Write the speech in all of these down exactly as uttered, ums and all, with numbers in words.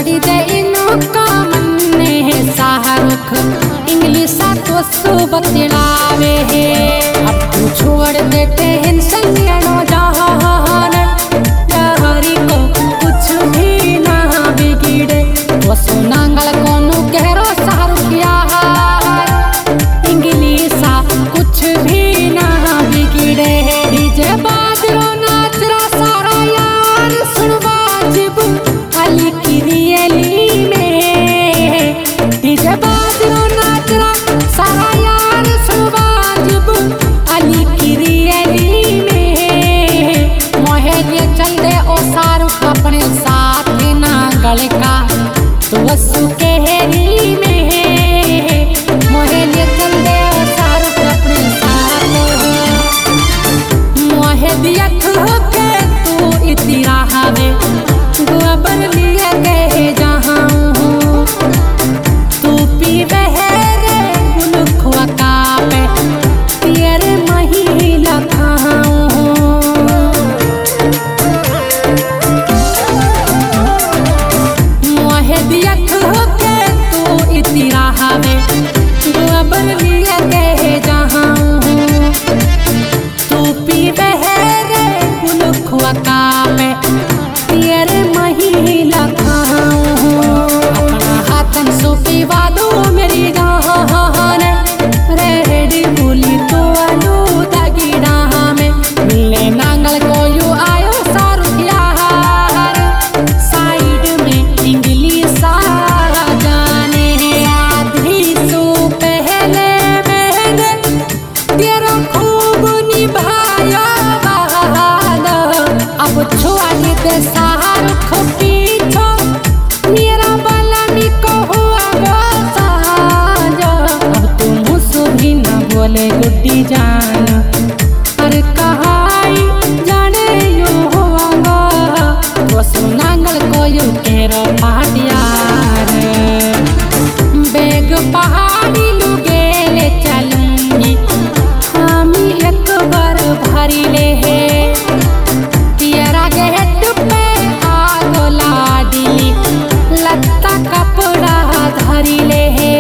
छोड़ी दे इनका मन है शाहरुख इंग्लिश तो सुबह दिलावे है। अब तू छोड़ देते हैं संगनो जहान लहरी को कुछ भी ना बिगड़े। वो सोनांगल कोनो कहरो शाहरुख यार इंग्लिश कुछ भी ना बिगड़े। डीजे बाजरो नाचरा सारा यार सुन वाजिब अली की रियली में। डीजे बाजरो नाचरा सारा यार सुन वाजिब अली की रियली में। मोहे लिए चल दे ओ शाहरुख अपने साथ नांगल का तो वसु के हेरी में। मोहे लिए चल दे ओ शाहरुख अपने साथ मोहे दिया के तू इतनी राहवे गोबर लिए गए जहाँ तू पी बहरे गुलखुआ का पे तेरे महिला खाऊं। मोहे दिया के तू इतनी राहवे गोबर लिए गए जहाँ तू पी बहरे गुलखुआ का पे तेरे महिला खाऊं। अपना हाथन सोपी वादो मेरी जहान रेडी बोली तो आलू दगीड़ा में मिले नांगल को यू आयो शाहरुख यार साइड में इंग्लिश जाने आधी सो पहले मैंने तेरा खूब निभाया वादा। अब छोड़ दे शाहरुख पीछो मेरा बलानी को हुआ साजा। अब तुम मुझसे भी न बोले गुड्डी जान अरे कहाई जाने यू होगा वो सुनांगल को यू केरो पाटियार। बेग पहाड़ी लुगेले चलूंगी हम एक बार भरी ले है तेरा गेट पे आगो लाडी लत्ता कपड़ा धरी ले है।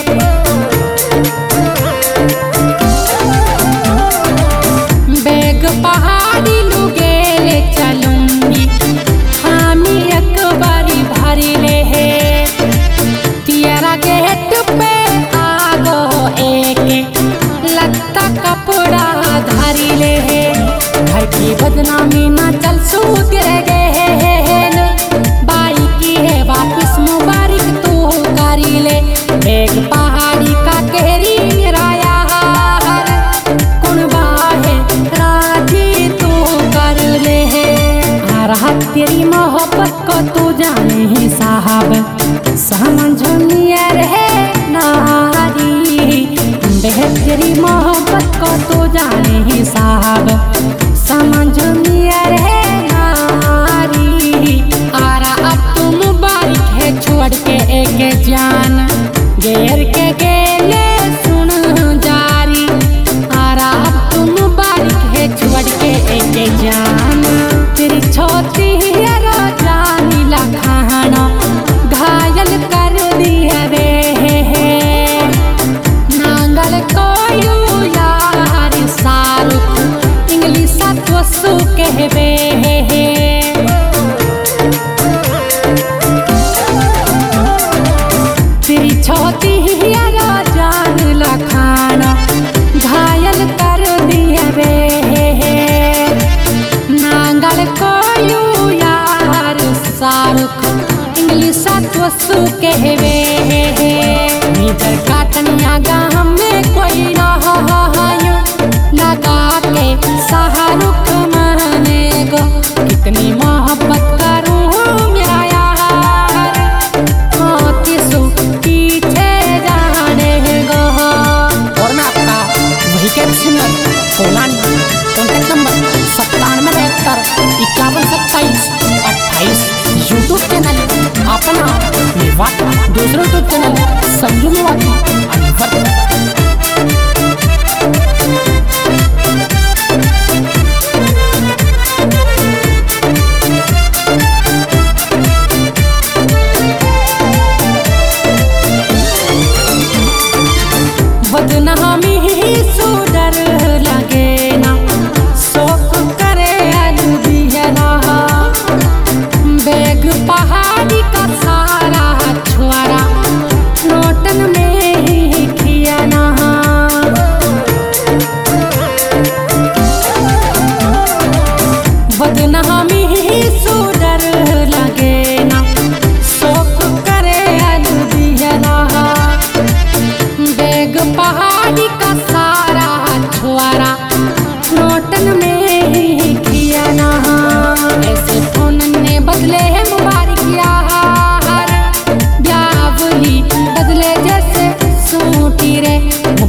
बेग पहाड़ी लुगेले चलूंगी हम एक बारी भरी ले है तेरा गेट पे आगो एक लत्ता कपड़ा धरी ले है। घर की बदनामी ना चल सूत रह गए बाई की है वापिस मुबारक तू करी ले। बेग पहाड़ी का कहरी मेरा यार कुणबा है राजी तू कर ले है। आ रहा तेरी मोहब्बत को तू जाने ही साहब समझ मिया रहे नारी। बेहतरी मोहब्बत को तू जाने ही साहब समझ मिया रहे नारी। आरा अब तुम बारिक है छोड़ के एक जान गेर के गेले सुन जारी। आरा अब तुम बारिक है छोड़ के एक जान तेरी छोटी है रानी लखाना घायल कर दिया रे नांगल को यू यार शाहरुख इंग्लिश तो सु कहवे। तेरी छोटी हिया जान लखाना घायल कर दिया रे नांगल को यू यार शाहरुख इंग्लिश तो सु कहवे। इधर काटनिया गाँव में कोई ना लगा के शाहरुख माने गो कितनी मोहब्बत करूँ मेरा यार किसु पीछे जाने गो। और मैं आपका वही के सिंगर सोलानी कॉन्टेक्ट नंबर सत्तानवे बहत्तर इक्यावन सत्ताईस अट्ठाईस। यूट्यूब चैनल अपना मेवाती दूसरा यूट्यूब चैनल संजू मेवाती अनवर।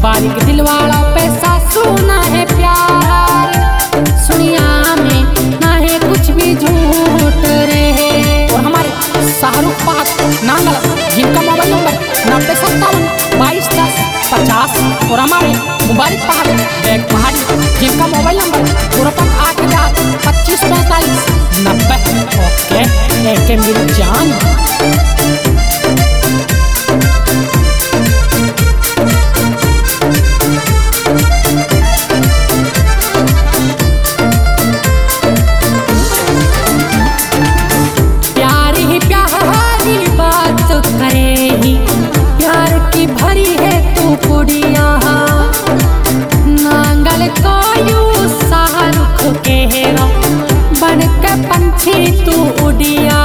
बारीक दिल वालों पे सासू ना है प्यार, सुनिया में ना है कुछ भी झूठ रहे। और हमारे शाहरुख पाक नांगल जिनका मोबाइल नंबर नब्बे सत्तावन बाईस दस पचास, और हमारे मुबारक पहाड़ बैग पहाड़ी जिनका मोबाइल नंबर पूर्वक आठ हजार पच्चीस पैंतालीस नब्बे। ओके एक मिल जान। प्यार ही प्यारी बात करे ही, प्यार की भरी है तू कुड़िया, नांगल को यूं शाहरुख के हेरो बन के पंछी तू उड़िया।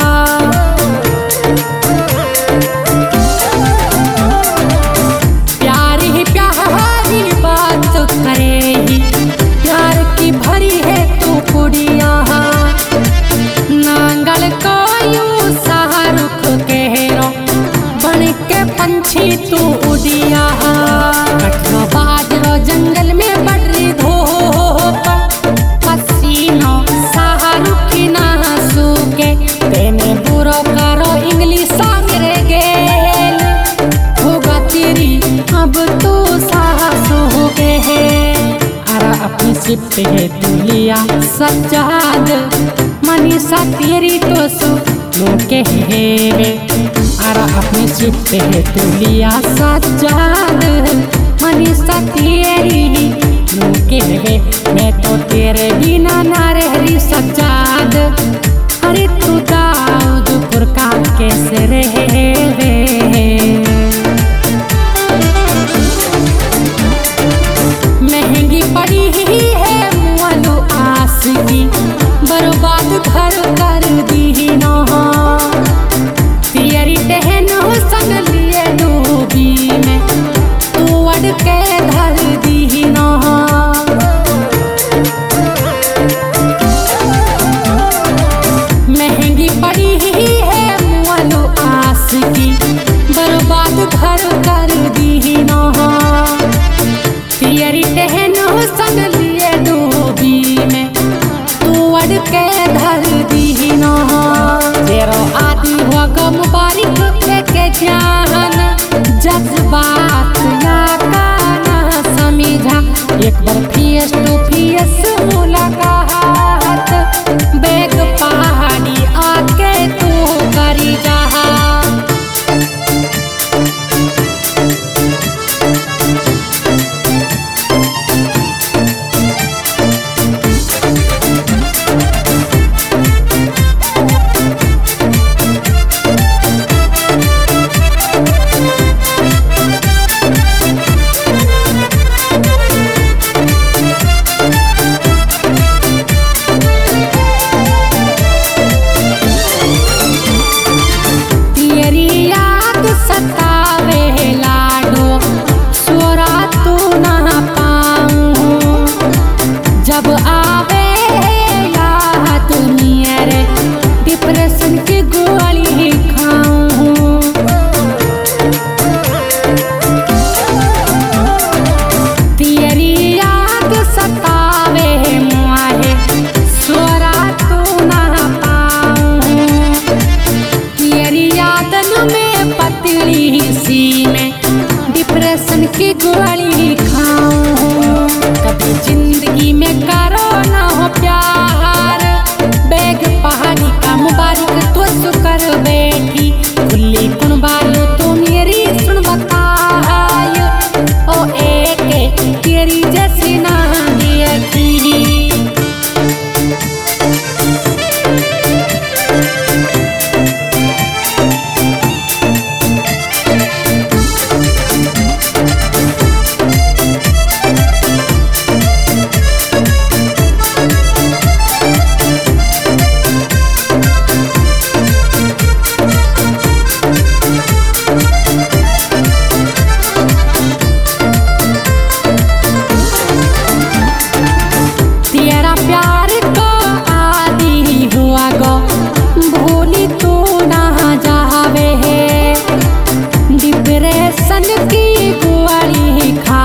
प्यार ही प्यारी बात करे ही, प्यार की भरी है तू कुड़िया, नांगल को यूं शाहरुख के हेरो बन के पंछी तू उड़िया। कटरो बाजरो जंगल में बढ़ रही धूप, पसीनो शाहरुख ना सूखे, तेने बुरो करो इंग्लिश मेरे गेल, होगा तेरी अब तो सासू हो गए है। अरे अपनी सिफ्ट है तू लिया सज्जाद, मनीषा तेरी तो सु के हेवे। अरे अपनी सिफ्ट है तू लिया सज्जाद, मनीषा तेरी के हेवे। मैं तो तेरे बिना ना रही सज्जाद, अरे तू दाऊदपुर का कैसे रहे वे। महंगी पड़ी ही है मुअलू आस की, बर्बाद घर कर दी न, तेरी टहन संग लिए डूबी में तू अड़ के धर दी न। महंगी पड़ी ही है मुअलू आस की, बर्बाद घर कर दी न, तेरी टहन संग लिए डूबी में तू अड़ के धर दी न। तेरो आदि हुआ गो मुबारक लेके जान, जज्बात या काना समझा, एक बार फेस टू फेस मुलाकात, बैग पहाड़ी आके तू करी जहा। जब आवे याद नियरे डिप्रेशन की गोली खाऊं, तेरी याद सतावे मुआहे सोरा तू ना पाऊं, तेरी यादन में पतली सी में डिप्रेशन की गोली खाऊं। कभी जिंदगी में करो ना हो प्यार, बैग पहाड़ी का मुबारक तो सुकर बैठी, खुली कुन बालो तो मेरी सुन बताय, ओ एक तेरी जैसी ना देखी। सन की गुआरी खा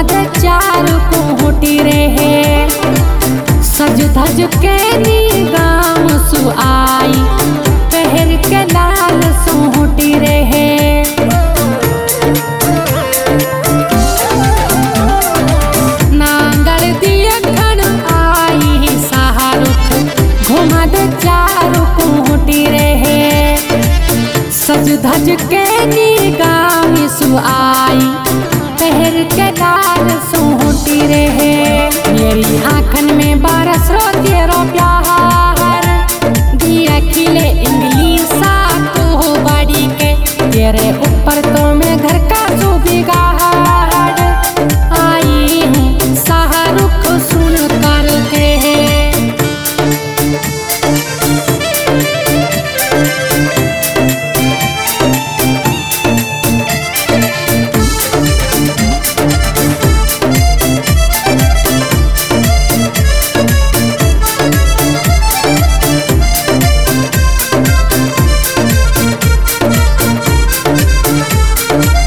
दे चारू कोहटी रहे। सज धज के नी गाँव सुआई पहर के लाल सोहटी रहे। नांगल दिया खन आई शाहरुख घुमा दे चारू कोहटी रहे। सज धज के नी गाँव सुआई